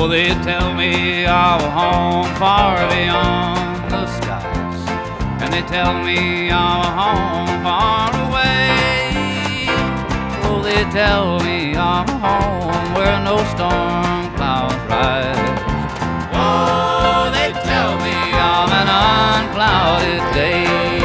they tell me of a home far beyond the skies, and they tell me of a home far away. Oh, they tell me of a home where no storm clouds rise. Oh, they tell me of an unclouded day.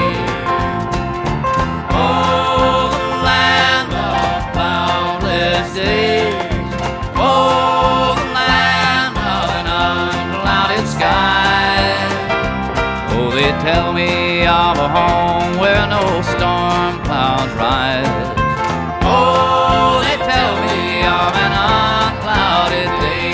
Oh, the land of cloudless days. Oh, the land of an unclouded sky. Oh, they tell me of a home where no storm clouds rise. Oh, they tell me of an unclouded day.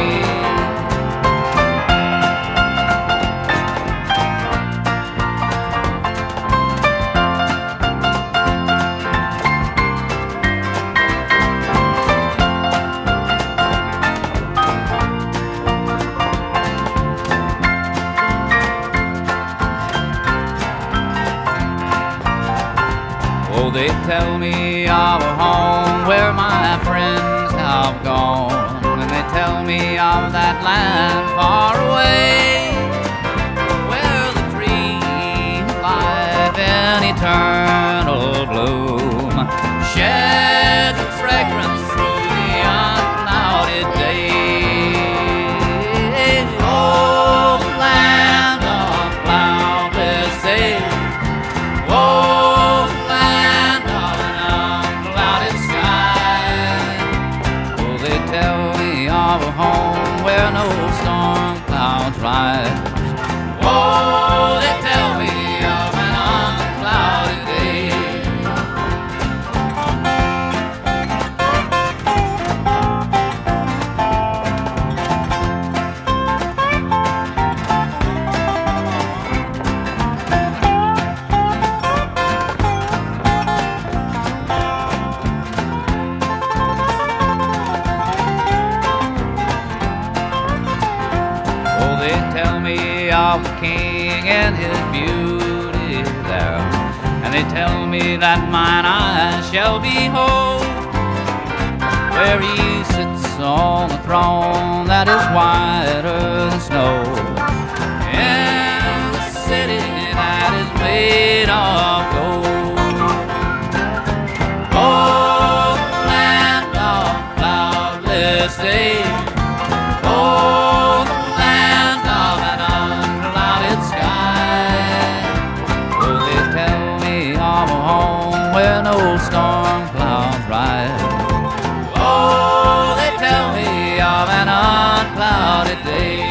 Oh, they tell me of a home where my friends have gone, and they tell me of that land far away, where the tree of life in eternal bloom sheds its fragrance through the unclouded day. Oh, the land of cloudless days. Oh, the land of an unclouded sky. Oh, they tell me of a home where no storm clouds rise. Oh, they tell me of an unclouded day. Oh, they tell me of the king and his beauty there, and they tell me that mine eyes shall behold, where he sits on the throne that is whiter than snow, in the city that is made of gold. Oh, the land of cloudless days. Oh, the land of an unclouded sky. Oh, they tell me of a home where no storm clouds rise. Oh, they tell me of an unclouded day.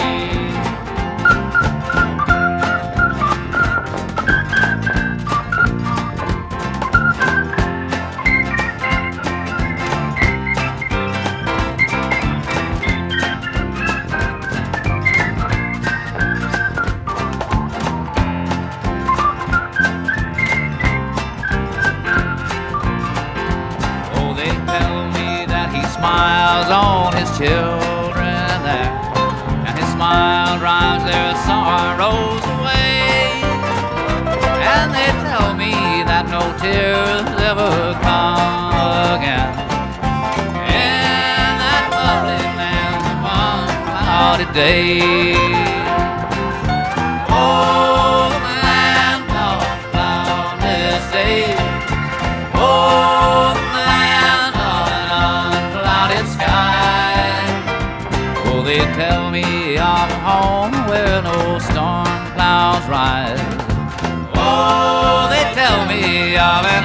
Oh, they tell me that he smiles on his children there, and his smile drives their sorrows away. And they tell me that no tears ever come again in that lovely land of unclouded day. Oh, the land of cloudless days. Oh, the land of an unclouded sky. Oh, they tell me of a home where no storm clouds rise. Oh, they tell me of an